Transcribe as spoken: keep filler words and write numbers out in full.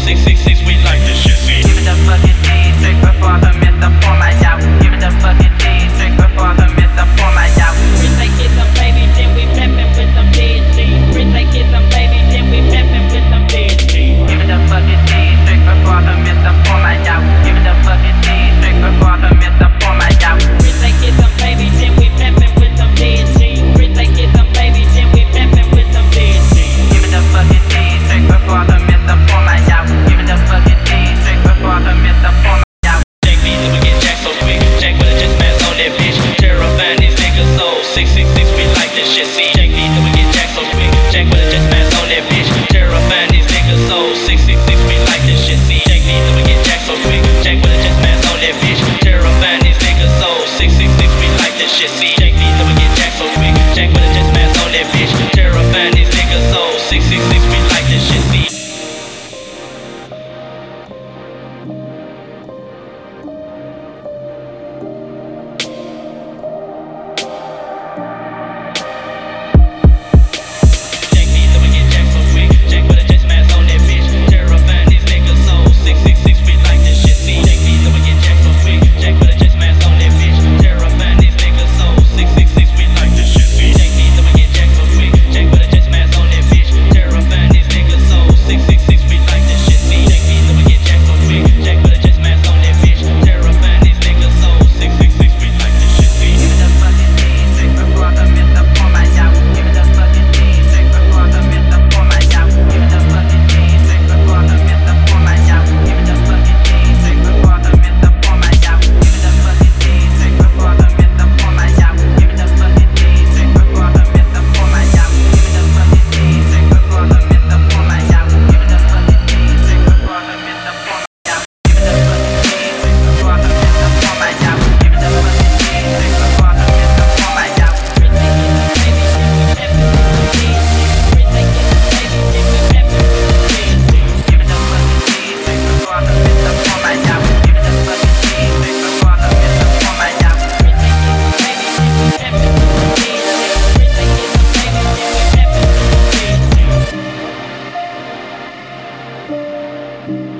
six six six, we like this shit. See? Give it the fucking D, trick before the mister pour my out. Give it the fucking D, trick before the mister pour my out. Rich like kids, some baby, then we peppin' with some dead G. Rich like kids, some baby, then we peppin' with some dead G. Give it the fucking D, trick before the mister pour my out. Give it the fucking D, trick before the mister pour my out. Rich like kids, some baby, then we peppin' with some dead G. Rich like kids, some baby, then we peppin' with some dead G. Give it the fucking D, trick before the mister pour my out. Give it the fucking D, trick before the mister pour my out. Jack me, then we get jacked so quick. Jack with a just mask on that bitch. Terrifying these niggas so six six six, we like this shit. See? Jack me, then we get jacked so quick. Jack with a just mask on that bitch. Terrifying these niggas so six six six, we like this shit. See? Jack me, then we get jacked so quick. Jack with a just mask on that bitch. Terrifying these niggas so six six six, we like this shit. See? Jack me, then we get jacked so quick. Jack with a just mask on that bitch. Terrifying these niggas so six six six, we like this shit. See? Thank you.